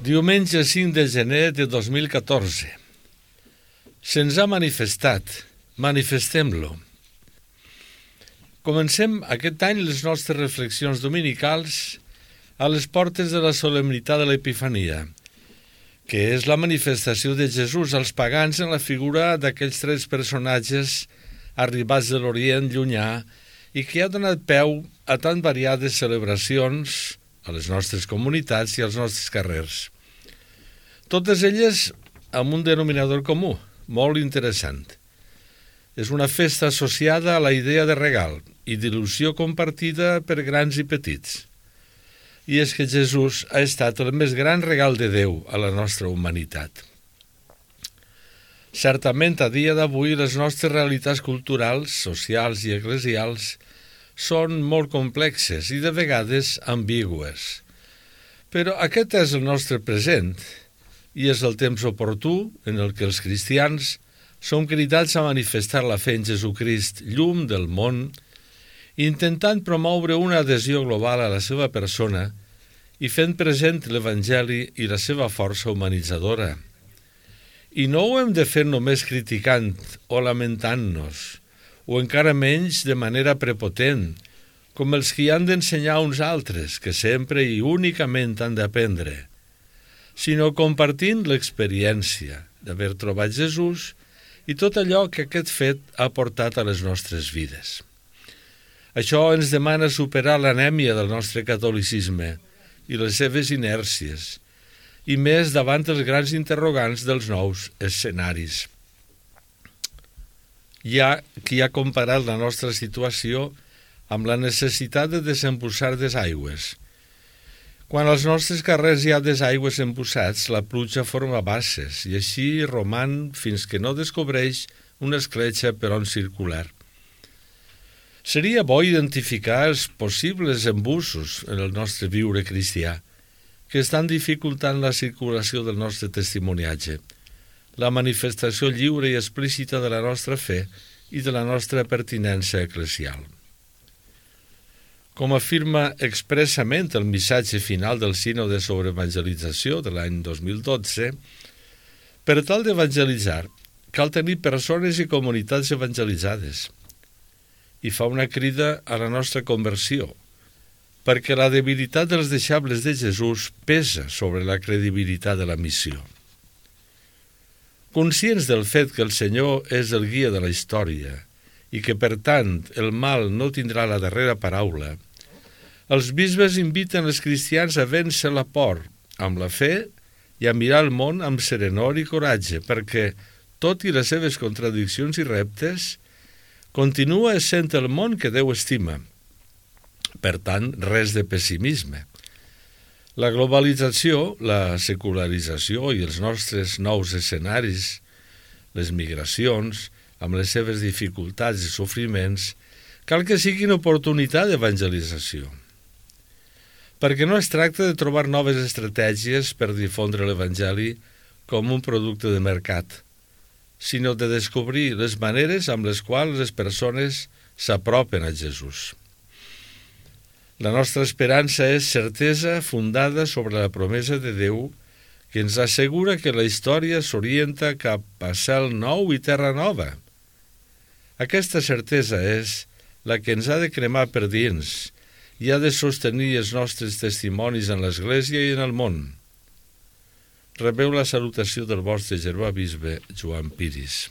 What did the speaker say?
Diumenge 5 de gener de 2014. Se'ns ha manifestat. Manifestem-lo. Comencem aquest any les nostres reflexions dominicals a les portes de la solemnitat de l'Epifania, que és la manifestació de Jesús als pagans en la figura d'aquells tres personatges arribats de l'Orient llunyà i que ha donat peu a tan variades celebracions a les nostres comunitats i als nostres carrers. Totes elles amb un denominador comú, molt interessant. És una festa associada a la idea de regal i d'il·lusió compartida per grans i petits. I és que Jesús ha estat el més gran regal de Déu a la nostra humanitat. Certament, a dia d'avui, les nostres realitats culturals, socials i eclesials són molt complexes i de vegades ambigües. Però aquest és el nostre present i és el temps oportú en el que els cristians som cridats a manifestar la fe en Jesucrist, llum del món, intentant promoure una adhesió global a la seva persona i fent present l'Evangeli i la seva força humanitzadora. I no ho hem de fer només criticant o lamentant-nos, o encara menys de manera prepotent, com els que han d'ensenyar uns altres, que sempre i únicament han d'aprendre, sinó compartint l'experiència d'haver trobat Jesús i tot allò que aquest fet ha portat a les nostres vides. Això ens demana superar l'anèmia del nostre catolicisme i les seves inèrcies, i més davant els grans interrogants dels nous escenaris. Hi ha qui ha comparat la nostra situació amb la necessitat de desembussar desaigües. Quan als nostres carrers hi ha desaigües embussats, la pluja forma basses i així roman fins que no descobreix una escletxa per on circular. Seria bo identificar els possibles embussos en el nostre viure cristià que estan dificultant la circulació del nostre testimoniatge, la manifestació lliure i explícita de la nostra fe i de la nostra pertinença eclesial. Com afirma expressament el missatge final del Sínode sobre Evangelització de l'any 2012, per tal d'evangelitzar cal tenir persones i comunitats evangelitzades. I fa una crida a la nostra conversió, perquè la debilitat dels deixebles de Jesús pesa sobre la credibilitat de la missió. Conscients del fet que el Senyor és el guia de la història i que, per tant, el mal no tindrà la darrera paraula, els bisbes inviten els cristians a vèncer la por amb la fe i a mirar el món amb serenor i coratge, perquè, tot i les seves contradiccions i reptes, continua essent el món que Déu estima. Per tant, res de pessimisme. La globalització, la secularització i els nostres nous escenaris, les migracions, amb les seves dificultats i sofriments, cal que siguin oportunitat d'evangelització. Perquè no es tracta de trobar noves estratègies per difondre l'Evangeli com un producte de mercat, sinó de descobrir les maneres amb les quals les persones s'apropen a Jesús. La nostra esperança és certesa fundada sobre la promesa de Déu que ens assegura que la història s'orienta cap a cel nou i terra nova. Aquesta certesa és la que ens ha de cremar per dins i ha de sostenir els nostres testimonis en l'Església i en el món. Rebeu la salutació del vostre germà bisbe Joan Piris.